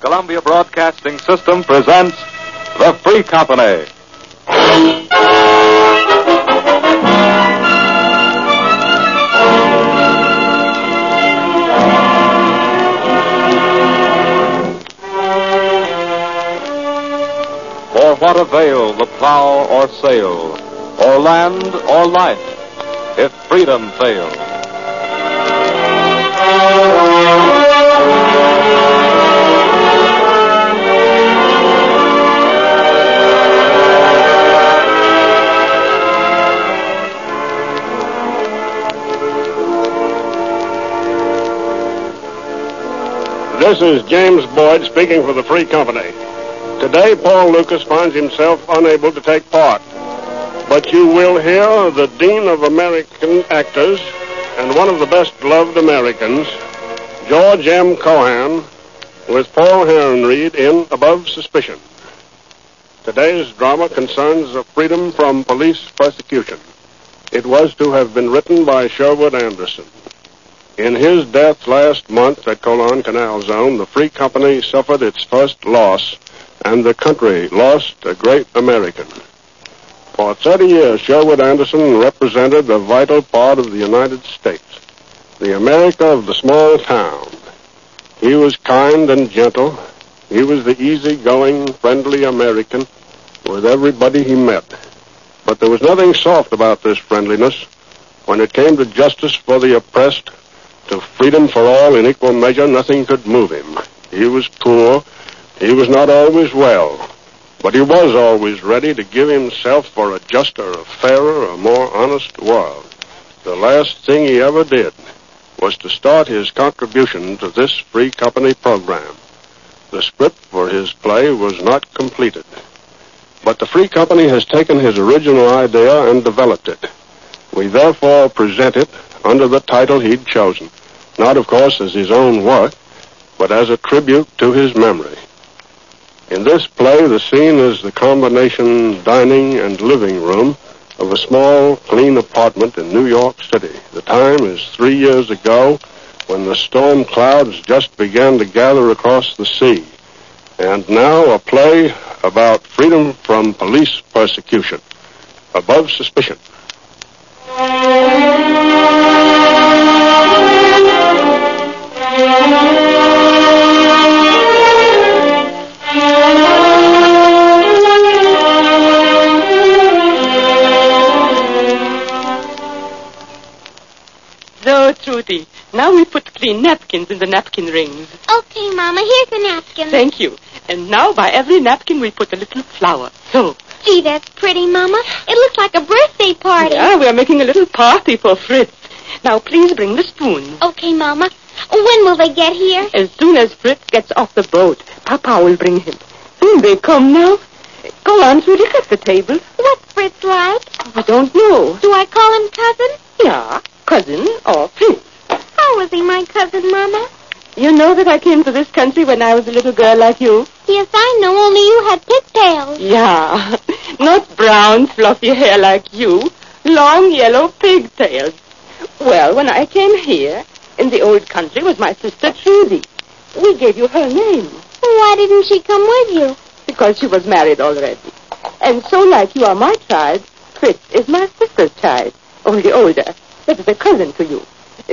Columbia Broadcasting System presents The Free Company. For what avail the plow or sail, or land or life, if freedom fails? This is James Boyd speaking for the Free Company. Today, Paul Lucas finds himself unable to take part. But you will hear the Dean of American Actors and one of the best-loved Americans, George M. Cohan, with Paul Herrenried in Above Suspicion. Today's drama concerns freedom from police persecution. It was to have been written by Sherwood Anderson. In his death last month at Colon Canal Zone, the Free Company suffered its first loss, and the country lost a great American. For 30 years, Sherwood Anderson represented a vital part of the United States, the America of the small town. He was kind and gentle. He was the easygoing, friendly American with everybody he met. But there was nothing soft about this friendliness. When it came to justice for the oppressed, to freedom for all in equal measure, nothing could move him. He was poor. He was not always well. But he was always ready to give himself for a juster, a fairer, a more honest world. The last thing he ever did was to start his contribution to this Free Company program. The script for his play was not completed. But the Free Company has taken his original idea and developed it. We therefore present it under the title he'd chosen, not, of course, as his own work, but as a tribute to his memory. In this play, the scene is the combination dining and living room of a small, clean apartment in New York City. The time is 3 years ago, when the storm clouds just began to gather across the sea. And now a play about freedom from police persecution, Above Suspicion. So, Trudy, now we put clean napkins in the napkin rings. Okay, Mama, here's the napkin. Thank you. And now by every napkin we put a little flower. So. Gee, that's pretty, Mama. It looks like a birthday party. Yeah, we're making a little party for Fritz. Now, please bring the spoons. Okay, Mama. When will they get here? As soon as Fritz gets off the boat, Papa will bring him. Soon they come now. Go on, Trudy, set the table. What's Fritz like? I don't know. Do I call him cousin? Yeah, cousin or Fritz. How is he my cousin, Mama? You know that I came to this country when I was a little girl like you? Yes, I know, only you had pigtails. Yeah, not brown, fluffy hair like you. Long, yellow pigtails. Well, when I came here, in the old country was my sister Trudy. We gave you her name. Why didn't she come with you? Because she was married already. And so like you are my child, Fritz is my sister's child, only older. That is a cousin to you.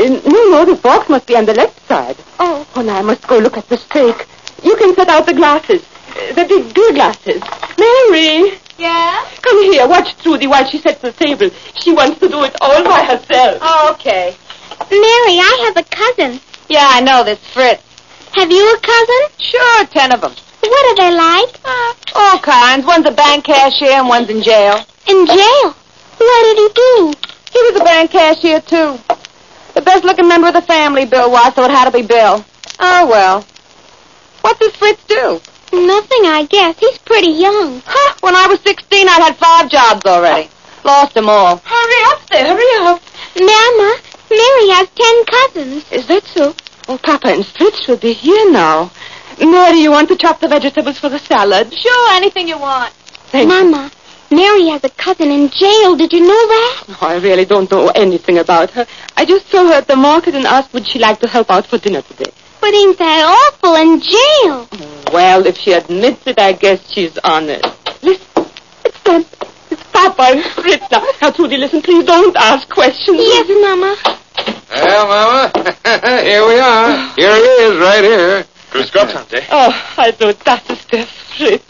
No, the fork must be on the left side. Oh, now I must go look at the steak. You can set out the glasses, the big beer glasses. Mary! Yeah? Come here, watch Trudy while she sets the table. She wants to do it all by herself. Oh, okay. Mary, I have a cousin. Yeah, I know this, Fritz. Have you a cousin? Sure, 10 of them. What are they like? All kinds. One's a bank cashier and one's in jail. In jail? What did he do? He was a bank cashier, too. The best-looking member of the family, Bill was, so it had to be Bill. Oh, well. What does Fritz do? Nothing, I guess. He's pretty young. Huh, when I was 16, I'd had 5 jobs already. Lost them all. Hurry up there, hurry up. Mama, Mary has 10 cousins. Is that so? Oh, Papa and Fritz should be here now. Mary, you want to chop the vegetables for the salad? Sure, anything you want. Thank you. Mama, Mary has a cousin in jail. Did you know that? Oh, I really don't know anything about her. I just saw her at the market and asked would she like to help out for dinner today. But ain't that awful, in jail? Well, if she admits it, I guess she's honest. Listen, it's them. It's Papa and Fritz now. Now, Trudy, listen, please don't ask questions. Yes, Mama. Well, Mama, here we are. Here he is, right here. Grüß Gott, Tante. Oh, also, das ist der Fritz.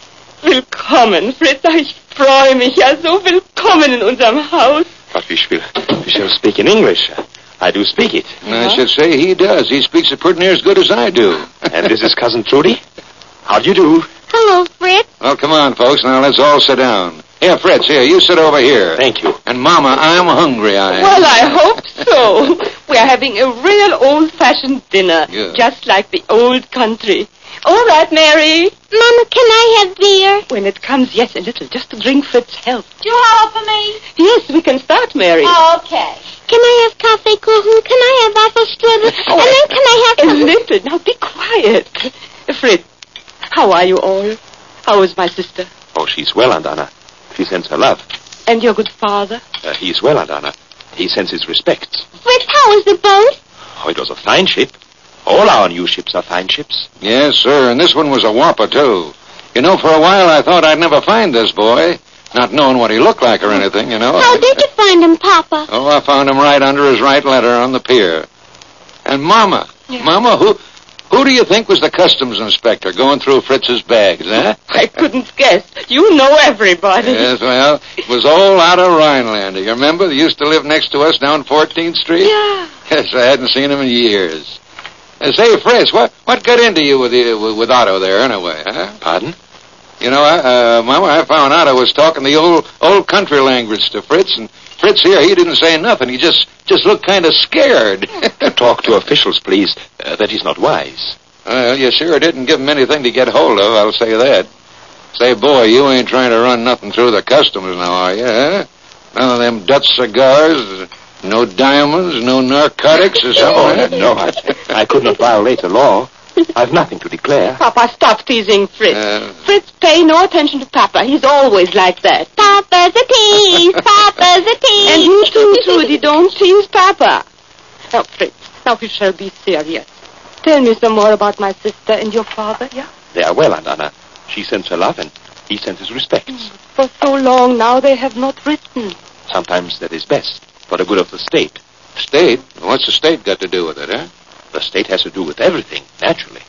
Willkommen, Fritz. Ich freue mich ja so. Willkommen in unserem Haus. But we shall speak in English. I do speak it. I should say he does. He speaks it pretty near as good as I do. And this is Cousin Trudy. How do you do? Hello, Fritz. Well, come on, folks. Now, let's all sit down. Here, Fritz, here, you sit over here. Thank you. And, Mama, I'm hungry, I am. Well, I hope so. We are having a real old-fashioned dinner, Yeah. just like the old country. All right, Mary. Mama, can I have beer? When it comes, yes, a little, just to drink Fritz's health. Do you have for me? Yes, we can start, Mary. Okay. Can I have Kaffeekuchen? Can I have Apfelstrudel? And then can I A have... little. Now, be quiet. Fritz, how are you all? How is my sister? Oh, she's well, Aunt Anna. She sends her love. And your good father? He's well, Aunt Anna. He sends his respects. Fritz, how is the boat? Oh, it was a fine ship. All our new ships are fine ships. Yes, sir, and this one was a whopper, too. You know, for a while I thought I'd never find this boy, not knowing what he looked like or anything, you know. How did you find him, Papa? Oh, I found him right under his right letter on the pier. And Mama, Mama, who do you think was the customs inspector going through Fritz's bags, eh? I couldn't guess. You know everybody. Yes, well, it was all out of Rhinelander. You remember? They used to live next to us down 14th Street? Yeah. Yes, I hadn't seen him in years. Say, Fritz, what got into you with Otto there anyway, huh? Pardon? You know, Mama, I found Otto was talking the old country language to Fritz, and Fritz here, he didn't say nothing. He just looked kind of scared. To talk to officials, please. That is not wise. Well, you sure didn't give him anything to get hold of, I'll say that. Say, boy, you ain't trying to run nothing through the customs now, are you, huh? None of them Dutch cigars, no diamonds, no narcotics or something? No, I could not violate the law. I've nothing to declare. Papa, stop teasing Fritz. Fritz, pay no attention to Papa. He's always like that. Papa's a tease. Papa's a tease. And you too, Trudy, don't tease Papa. Now, Fritz, now we shall be serious. Tell me some more about my sister and your father, yeah? They are well, Aunt Anna. She sends her love and he sends his respects. For so long now they have not written. Sometimes that is best, for the good of the state. State? What's the state got to do with it, huh? The state has to do with everything, naturally.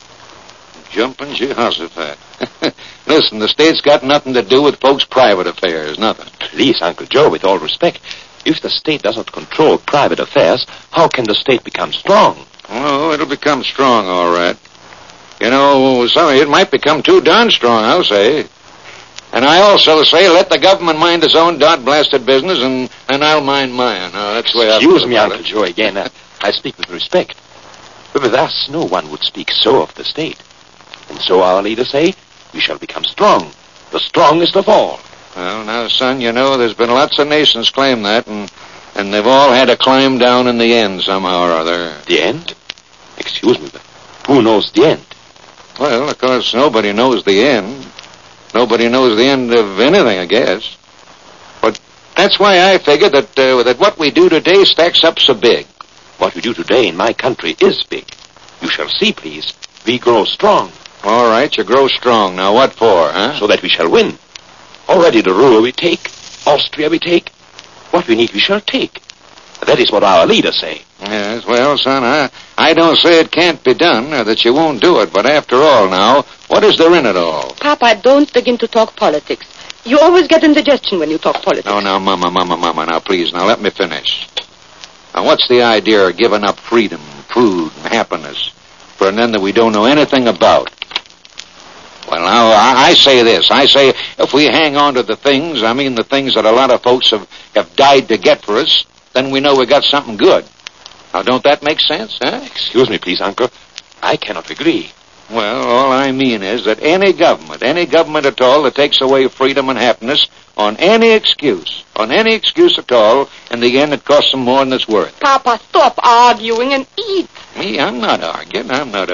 Jumping Jehoshaphat. Listen, the state's got nothing to do with folks' private affairs, nothing. Please, Uncle Joe, with all respect, if the state doesn't control private affairs, how can the state become strong? Oh, it'll become strong, all right. You know, it might become too darn strong, I'll say. And I also say, let the government mind its own dot-blasted business, and I'll mind mine. That's the way I feel Excuse me, about Uncle it. Joe, again. I speak with respect. But with us, no one would speak so of the state. And so our leaders say, we shall become strong, the strongest of all. Well, now, son, you know, there's been lots of nations claim that, and they've all had to climb down in the end somehow or other. The end? Excuse me, but who knows the end? Well, of course, nobody knows the end. Nobody knows the end of anything, I guess. But that's why I figure that what we do today stacks up so big. What we do today in my country is big. You shall see, please. We grow strong. All right, you grow strong. Now, what for, huh? So that we shall win. Already the Ruhr we take, Austria we take. What we need we shall take. That is what our leaders say. Yes, well, son, I don't say it can't be done, or that you won't do it, but after all now, what is there in it all? Papa, don't begin to talk politics. You always get indigestion when you talk politics. No, now, Mama, now, please, now, let me finish. Now, what's the idea of giving up freedom, food, and happiness for an end that we don't know anything about? Well, now, I say this. I say if we hang on to the things that a lot of folks have died to get for us, then we know we got something good. Now, don't that make sense, huh? Excuse me, please, Uncle. I cannot agree. Well, all I mean is that any government at all that takes away freedom and happiness on any excuse at all, in the end it costs them more than it's worth. Papa, stop arguing and eat. Me, I'm not arguing.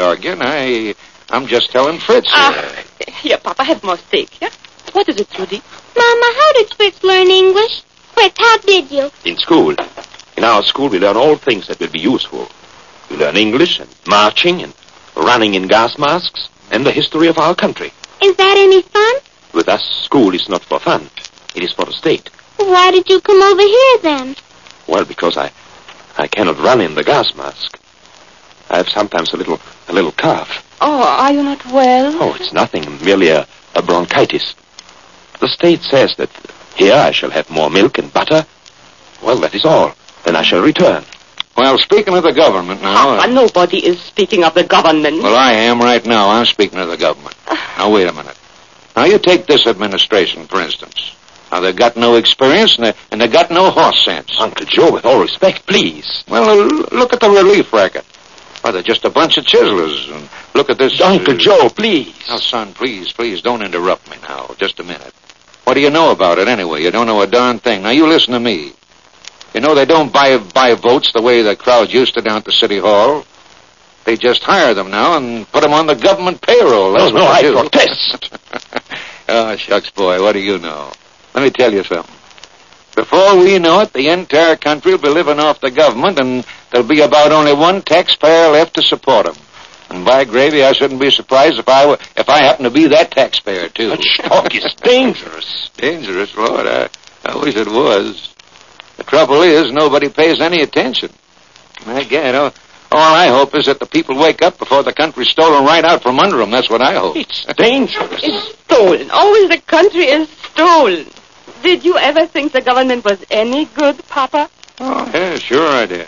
I'm just telling Fritz here. Here, Papa, have more steak, yeah? What is it, Trudy? Mama, how did Fritz learn English? Fritz, how did you? In school. In our school, we learn all things that will be useful. We learn English and marching and running in gas masks. and the history of our country. Is that any fun? With us, school is not for fun. It is for the state. Why did you come over here then? Well, because I cannot run in the gas mask. I have sometimes a little cough. Oh, are you not well? Oh, it's nothing, merely a bronchitis. The state says that here I shall have more milk and butter. Well, that is all. Then I shall return. Well, speaking of the government now... Papa, nobody is speaking of the government. Well, I am right now. I'm speaking of the government. Now, wait a minute. Now, you take this administration, for instance. Now, they've got no experience, and they've got no horse sense. Uncle Joe, with all respect, please. Well, look at the relief racket. Well, they're just a bunch of chiselers. And look at this... Uncle Joe, please. Now, son, please, don't interrupt me now. Just a minute. What do you know about it, anyway? You don't know a darn thing. Now, you listen to me. You know, they don't buy votes the way the crowd used to down at the City Hall. They just hire them now and put them on the government payroll. That's what I they do. protest. Oh, shucks, boy, what do you know? Let me tell you something. Before we know it, the entire country will be living off the government, and there'll be about only one taxpayer left to support them. And by gravy, I shouldn't be surprised if I happen to be that taxpayer, too. That talk is dangerous. Dangerous, Lord. I wish it was. The trouble is, nobody pays any attention. Again, all I hope is that the people wake up before the country's stolen right out from under them. That's what I hope. It's dangerous. It's stolen. Always the country is stolen. Did you ever think the government was any good, Papa? Oh, yeah, sure I did.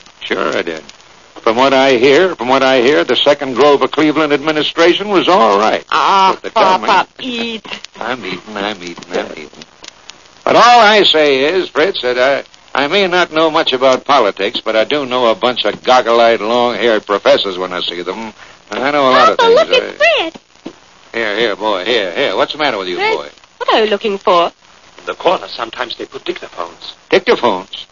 From what I hear, the Second Grover Cleveland administration was all right. Ah, Papa, eat. I'm eating. But all I say is, Fritz, that I may not know much about politics, but I do know a bunch of goggle-eyed, long-haired professors when I see them. And I know a lot of Papa, things. look at Fritz. Here, boy, here. What's the matter with you, Fritz, boy? what are you looking for? In the corner, sometimes they put dictaphones. Dictaphones?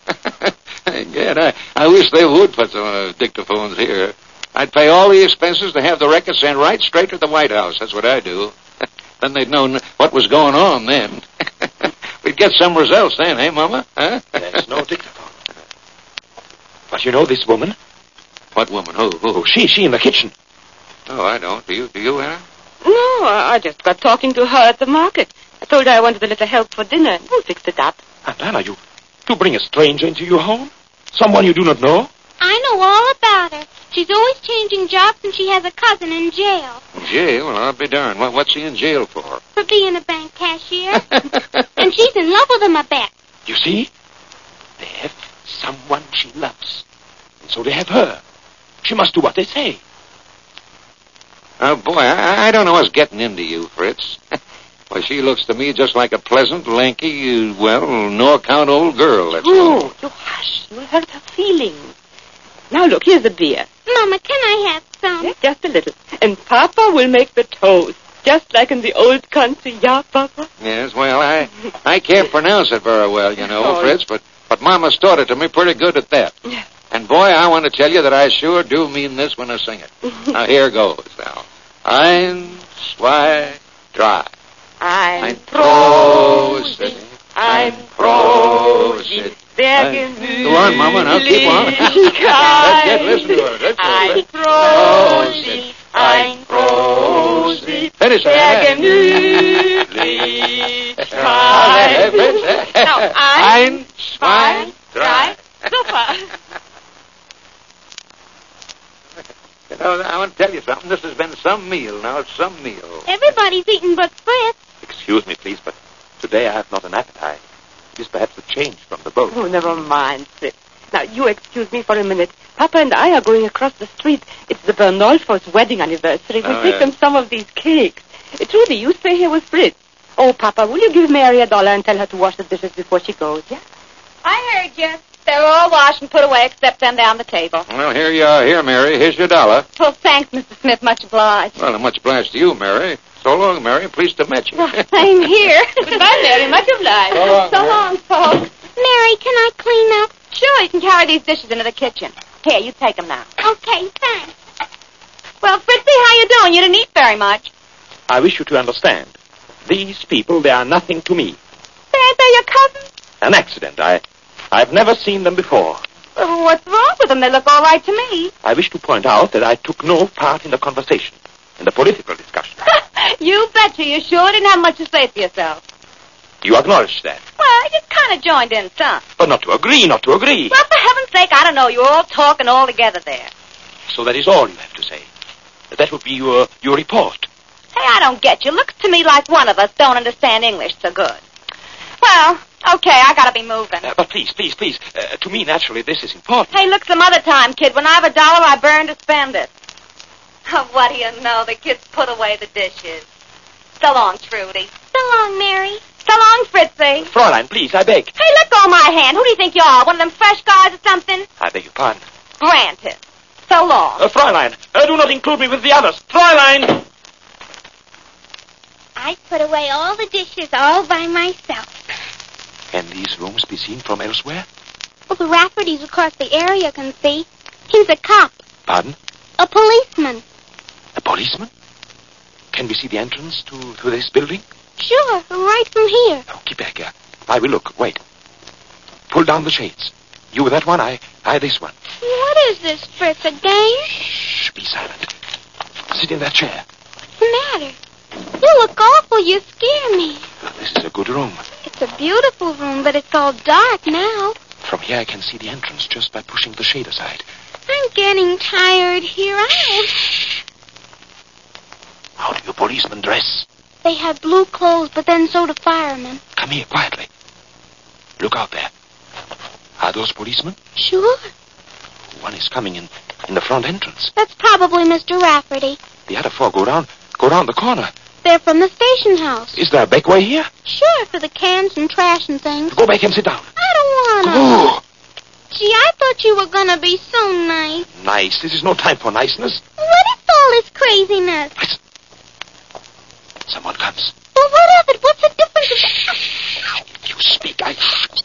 Again, I wish they would put some dictaphones here. I'd pay all the expenses to have the record sent right straight to the White House. That's what I do. Then they'd know what was going on then. We'd get some results then, eh, Mama? Huh? There's no dictaphone. But you know this woman? What woman? Who? She in the kitchen. Oh, I don't. Do you, Anna? No, I just got talking to her at the market. I told her I wanted a little help for dinner, and we'll fix it up. Aunt Anna, you bring a stranger into your home? Someone you do not know? I know all about her. She's always changing jobs, and she has a cousin in jail. Jail? Well, I'll be darned. What's she in jail for? For being a bank cashier. And she's in love with him, I bet. You see? They have someone she loves. And so they have her. She must do what they say. Oh, boy, I don't know what's getting into you, Fritz. Well, she looks to me just like a pleasant, lanky, no-account old girl. That's all. Oh, you hush. You'll hurt her feelings. Now, look, here's the beer. Mama, can I have some? Yes, just a little. And Papa will make the toast, just like in the old country. Yeah, Papa? Yes, well, I can't pronounce it very well, Oh. Fritz, but Mama's taught it to me pretty good at that. And, boy, I want to tell you that I sure do mean this when I sing it. Now, here goes, now. Ein, zwei, drei. Ein Prosit, ein Prosit, der Gemütlichkeit. Go on, Mama, now keep on. That's it, listen to her. That's Ein it. Prosit, ein Prosit, Finish der it. Gemütlichkeit. Now, Ein, zwei, drei. Super. I want to tell you something. This has been some meal. Now, it's some meal. Everybody's eating but Fritz. Excuse me, please, but today I have not an appetite. It is perhaps a change from the boat. Oh, never mind, Fritz. Now, you excuse me for a minute. Papa and I are going across the street. It's the Bernolfo's wedding anniversary. We'll take them some of these cakes. Trudy, you stay here with Fritz. Oh, Papa, will you give Mary $1 and tell her to wash the dishes before she goes, yeah? I heard you. They're all washed and put away except them down the table. Well, here you are. Here, Mary. Here's your $1. Well, thanks, Mr. Smith. Much obliged. Well, I'm much obliged to you, Mary. So long, Mary. Pleased to meet you. Same here. Goodbye, Mary. Much obliged. So long, So long, folks. Mary, can I clean up? Sure, you can carry these dishes into the kitchen. Here, you take them now. Okay, thanks. Well, Fritzy, how you doing? You didn't eat very much. I wish you to understand. These people, they are nothing to me. They're your cousins. An accident. I've never seen them before. What's wrong with them? They look all right to me. I wish to point out that I took no part in the conversation. in the political discussion. You betcha. You sure didn't have much to say for yourself. You acknowledge that. Well, you kind of joined in some. But not to agree. Well, for heaven's sake, I don't know. You're all talking all together there. So that is all you have to say. That would be your report. Hey, I don't get you. Looks to me like one of us don't understand English so good. Well, okay, I gotta be moving. But please. To me, naturally, this is important. Hey, look, some other time, kid. When I have $1, I burn to spend it. Oh, what do you know? The kids put away the dishes. So long, Trudy. So long, Mary. So long, Fritzy. Fräulein, please, I beg. Hey, let go of my hand. Who do you think you are? One of them fresh guys or something? I beg your pardon. Granted. So long. Fräulein, do not include me with the others. Fräulein! I put away all the dishes all by myself. Can these rooms be seen from elsewhere? Well, the Raffertys across the area can see. He's a cop. Pardon? A policeman. A policeman? Can we see the entrance to this building? Sure, right from here. Oh, keep back here. I will look. Wait. Pull down the shades. You with that one, I this one. What is this, Fritz, a game? Shh, be silent. Sit in that chair. What's the matter? You look awful. You scare me. This is a good room. It's a beautiful room, but it's all dark now. From here I can see the entrance just by pushing the shade aside. I'm getting tired here. How do you policemen dress? They have blue clothes, but then so do firemen. Come here, quietly. Look out there. Are those policemen? Sure. One is coming in the front entrance. That's probably Mr. Rafferty. The other four go round the corner. They're from the station house. Is there a back way here? Sure, for the cans and trash and things. Go back and sit down. I don't wanna. Go. Gee, I thought you were gonna be so nice. Nice. This is no time for niceness. What is all this craziness? Listen. Someone comes. Well, what of it? What's the difference? If you speak, I...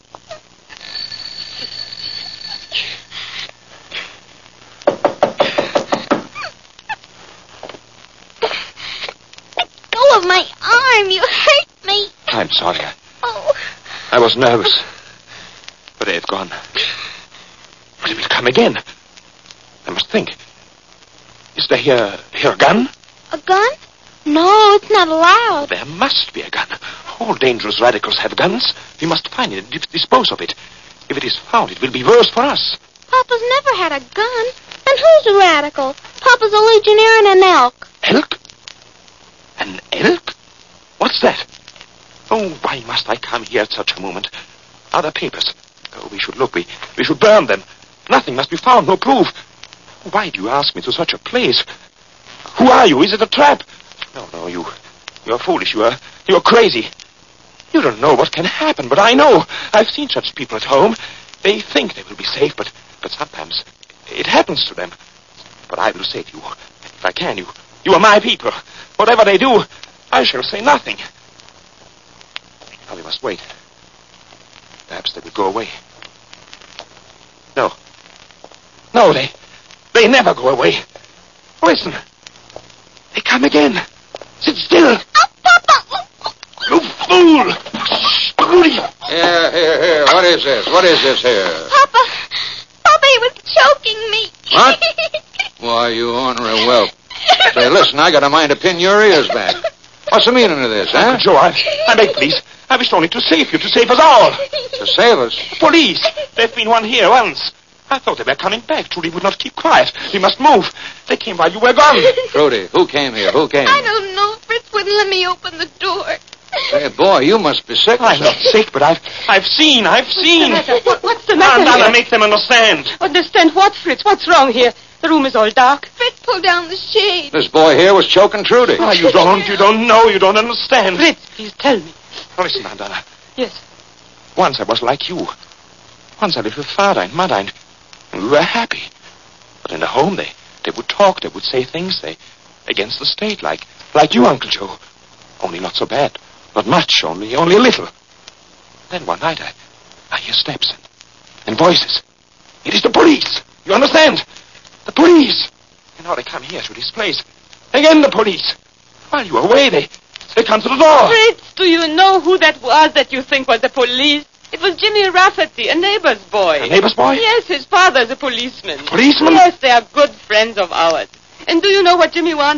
Let go of my arm. You hurt me. I'm sorry. Oh. I was nervous. But they've gone. But it will come again. I must think. Is there here a gun? A gun? No, it's not allowed. There must be a gun. All dangerous radicals have guns. We must find it and dispose of it. If it is found, it will be worse for us. Papa's never had a gun. And who's a radical? Papa's a legionnaire and an elk. Elk? An elk? What's that? Oh, why must I come here at such a moment? Are there papers? Oh, we should look. We should burn them. Nothing must be found, no proof. Why do you ask me to such a place? Who are you? Is it a trap? No, you're foolish. You're crazy. You don't know what can happen, but I know. I've seen such people at home. They think they will be safe, but sometimes it happens to them. But I will save you. If I can, you are my people. Whatever they do, I shall say nothing. Now we must wait. Perhaps they will go away. No, they never go away. Listen. They come again. Sit still. Oh, Papa! You fool! Shh, Here. What is this here? Papa, he was choking me. What? Why, you ornery whelp. Say, listen, I got a mind to pin your ears back. What's the meaning of this, huh? Joe, I beg, please. I wished only to save you, to save us all. To save us? Police. There've been one here once. I thought they were coming back. Trudy would not keep quiet. We must move. They came while you were gone. Trudy, who came here? Who came? I don't know. Fritz wouldn't let me open the door. Hey, boy, you must be sick. I'm not sick, but I've seen. What's the matter? Anna, make them understand. Understand what, Fritz? What's wrong here? The room is all dark. Fritz pulled down the shade. This boy here was choking Trudy. Oh, you don't know, you don't understand. Fritz, please tell me. Now listen, Aunt Anna. Yes. Once I was like you. Once I lived with Father and Mother, and we were happy. But in the home, they would talk, they would say things against the state, like you, Uncle Joe. Only not so bad. Not much, only a little. Then one night, I hear steps and voices. It is the police. You understand? The police. And now they come here to this place. Again, the police. While you are away, they come to the door. Fritz, do you know who that was that you think was the police? It was Jimmy Rafferty, a neighbor's boy. A neighbor's boy? Yes, his father's a policeman. Policeman? Yes, they are good friends of ours. And do you know what Jimmy wanted?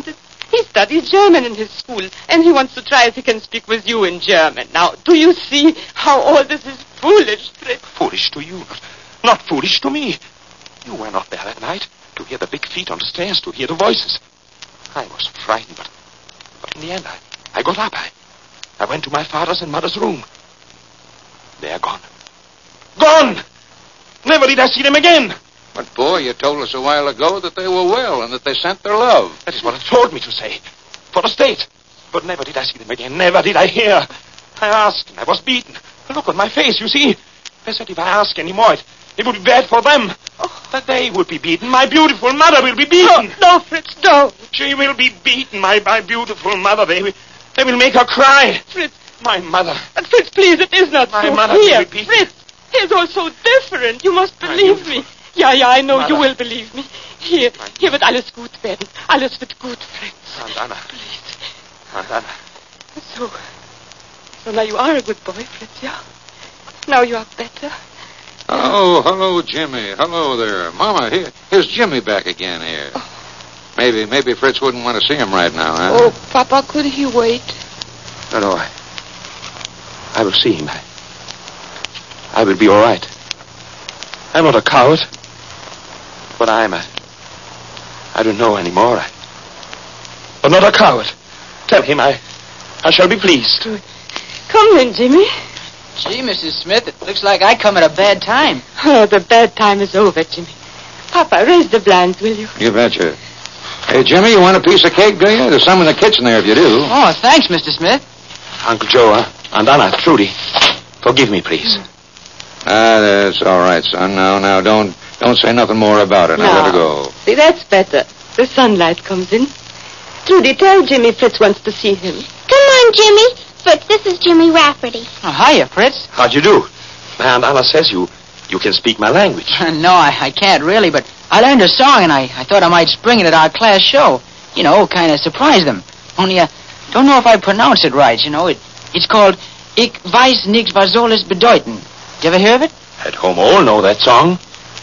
He studies German in his school, and he wants to try if he can speak with you in German. Now, do you see how all this is foolish, Fritz? Foolish to you, not foolish to me. You were not there that night to hear the big feet on the stairs, to hear the voices. I was frightened, but in the end, I got up. I went to my father's and mother's room. They are gone. Gone! Never did I see them again. But, boy, you told us a while ago that they were well and that they sent their love. That is what it told me to say. For the state. But never did I see them again. Never did I hear. I asked and I was beaten. Look on my face, you see. They said if I ask any more, it would be bad for them. That they would be beaten. My beautiful mother will be beaten. No, Fritz, no. She will be beaten, my beautiful mother. They will make her cry. Fritz. My mother. But Fritz, please, it is not My so. mother Here, will be beaten. Fritz, it's all so different. You must believe me. Ja, I know Mother. you will believe me. Hier wird alles gut werden. Alles wird gut, Fritz. And Anna. Please. And Anna. So now you are a good boy, Fritz, yeah? Now you are better. Oh, hello, Jimmy. Hello there. Mama, here's Jimmy back again here. Maybe Fritz wouldn't want to see him right now, huh? Oh, Papa, could he wait? No, I will see him. I will be all right. I'm not a coward. But I don't know anymore. But not a coward. Tell him I shall be pleased. Come then, Jimmy. Gee, Mrs. Smith, it looks like I come at a bad time. Oh, the bad time is over, Jimmy. Papa, raise the blinds, will you? You betcha. Hey, Jimmy, you want a piece of cake, do you? There's some in the kitchen there if you do. Oh, thanks, Mr. Smith. Uncle Joe and Anna, Trudy, forgive me, please. That's all right, son. Now, don't say nothing more about it. Now, let her go. See, that's better. The sunlight comes in. Trudy, tell Jimmy Fritz wants to see him. Come on, Jimmy. Fritz, this is Jimmy Rafferty. Oh, hiya, Fritz. How'd you do? And Anna says you can speak my language. No, I can't really, but I learned a song, and I thought I might spring it at our class show. You know, kind of surprise them. Only I don't know if I pronounce it right, you know. It's called Ich weiß nicht, was soll es bedeuten. Did you ever hear of it? At home all know that song.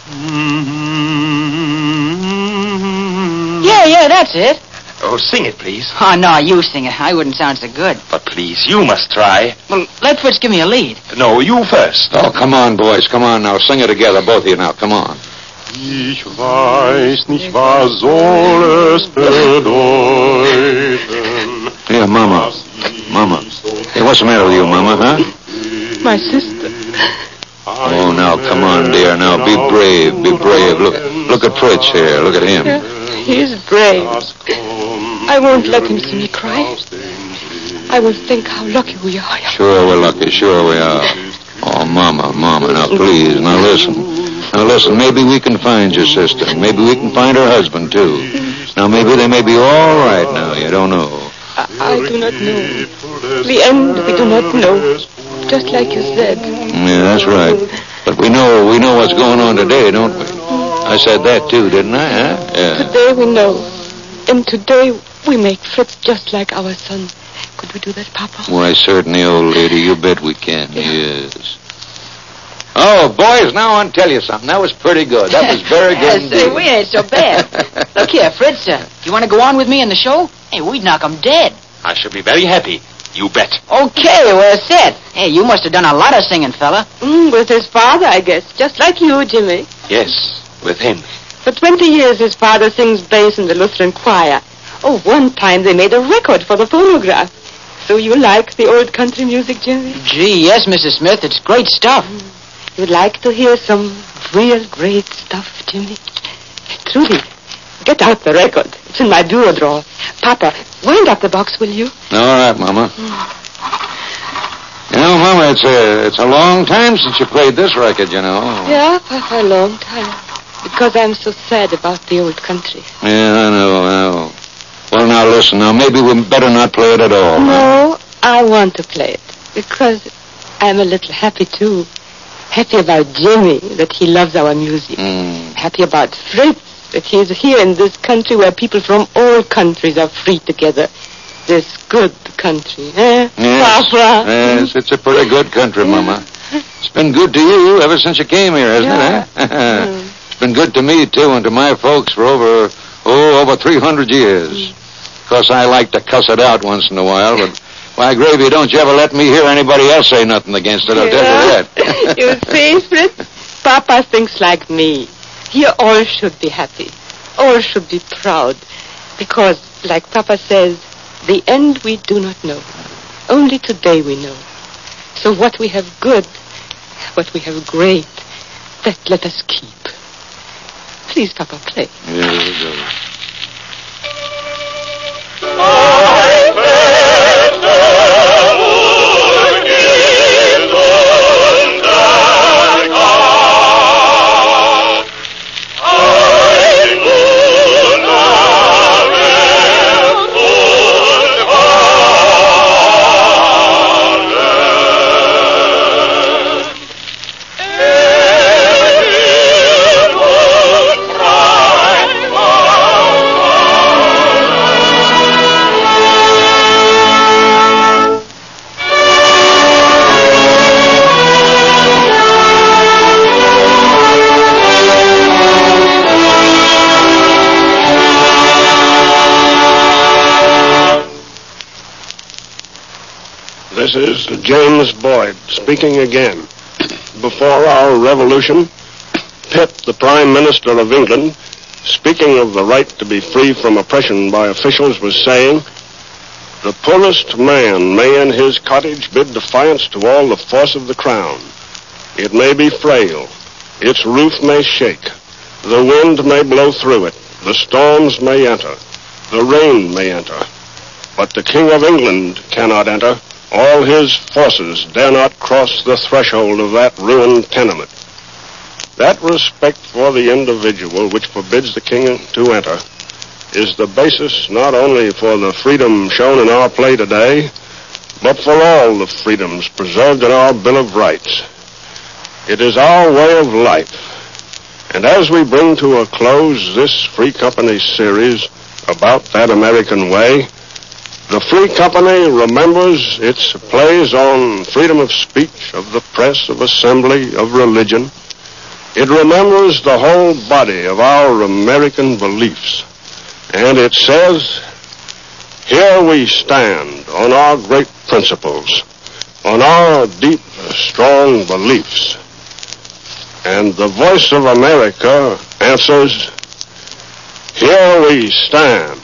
Yeah, that's it. Oh, sing it, please. Oh, no, you sing it. I wouldn't sound so good. But please, you must try. Well, let Fritz give me a lead. No, you first. Oh, come on, boys. Come on now. Sing it together, both of you now. Come on. Ich weiß nicht, was soll es bedeuten. Here, Mama. Hey, what's the matter with you, Mama, huh? My sister. Oh, now, come on, dear. Now, be brave. Look at Fritz here. Look at him. Yeah, he is brave. I won't let him see me cry. I will think how lucky we are. Sure we're lucky. Sure we are. Oh, Mama. Now, please. Now, listen. Maybe we can find your sister. Maybe we can find her husband, too. Now, maybe they may be all right now. You don't know. I do not know. The end, we do not know. Just like you said. Yeah, that's right. But we know what's going on today, don't we? I said that, too, didn't I, huh? Yeah. Today we know. And today we make Fritz just like our son. Could we do that, Papa? Why, certainly, old lady. You bet we can. Yes. Oh, boys, now I'll tell you something. That was pretty good. That was very good Yes, sir, we ain't so bad. Look here, Fritz, you want to go on with me in the show? Hey, we'd knock 'em dead. I shall be very happy. You bet. Okay, we're set. Hey, you must have done a lot of singing, fella. With his father, I guess. Just like you, Jimmy. Yes, with him. For 20 years, his father sings bass in the Lutheran choir. Oh, one time they made a record for the phonograph. So you like the old country music, Jimmy? Gee, yes, Mrs. Smith, it's great stuff. You'd like to hear some real great stuff, Jimmy? Trudy, get out the record. It's in my bureau drawer. Papa, wind up the box, will you? All right, Mama. You know, Mama, it's a long time since you played this record, you know. Yeah, Papa, a long time. Because I'm so sad about the old country. Yeah, I know. Well, now, listen. Now, maybe we better not play it at all. No, I want to play it. Because I'm a little happy, too. Happy about Jimmy, that he loves our music. Happy about Fritz, that he's here in this country where people from all countries are free together. This good country, eh? Yes. Papa? Yes, it's a pretty good country, Mama. It's been good to you ever since you came here, hasn't it, eh? It's been good to me, too, and to my folks for over 300 years. 'cause I like to cuss it out once in a while, but why, Gravy, don't you ever let me hear anybody else say nothing against it, I'll tell you that. You see, Fritz, Papa thinks like me. You all should be happy. All should be proud. Because, like Papa says, the end we do not know. Only today we know. So what we have good, what we have great, that let us keep. Please, Papa, play. Here we go. This is James Boyd speaking again. Before our revolution, Pitt, the Prime Minister of England, speaking of the right to be free from oppression by officials, was saying, "The poorest man may in his cottage bid defiance to all the force of the crown. It may be frail, its roof may shake, the wind may blow through it, the storms may enter, the rain may enter, but the King of England cannot enter. All his forces dare not cross the threshold of that ruined tenement." That respect for the individual which forbids the king to enter is the basis not only for the freedom shown in our play today, but for all the freedoms preserved in our Bill of Rights. It is our way of life. And as we bring to a close this Free Company series about that American way, the Free Company remembers its plays on freedom of speech, of the press, of assembly, of religion. It remembers the whole body of our American beliefs. And it says, here we stand on our great principles, on our deep, strong beliefs. And the voice of America answers, here we stand.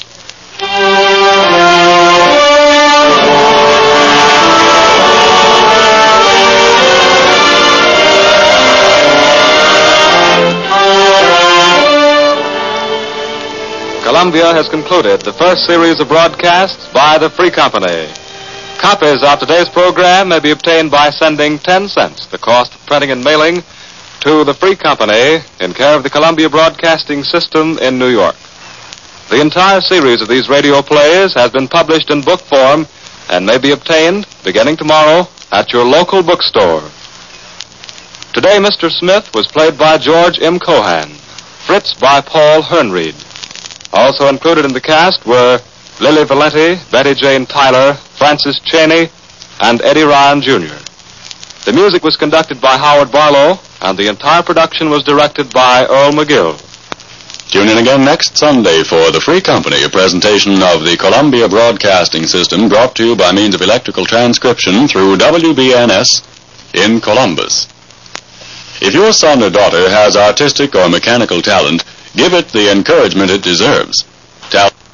Columbia has concluded the first series of broadcasts by the Free Company. Copies of today's program may be obtained by sending 10 cents, the cost of printing and mailing, to the Free Company in care of the Columbia Broadcasting System in New York. The entire series of these radio plays has been published in book form and may be obtained beginning tomorrow at your local bookstore. Today, Mr. Smith was played by George M. Cohan, Fritz by Paul Hernreid. Also included in the cast were Lily Valenti, Betty Jane Tyler, Francis Cheney, and Eddie Ryan, Jr. The music was conducted by Howard Barlow, and the entire production was directed by Earl McGill. Tune in again next Sunday for The Free Company, a presentation of the Columbia Broadcasting System brought to you by means of electrical transcription through WBNS in Columbus. If your son or daughter has artistic or mechanical talent, give it the encouragement it deserves.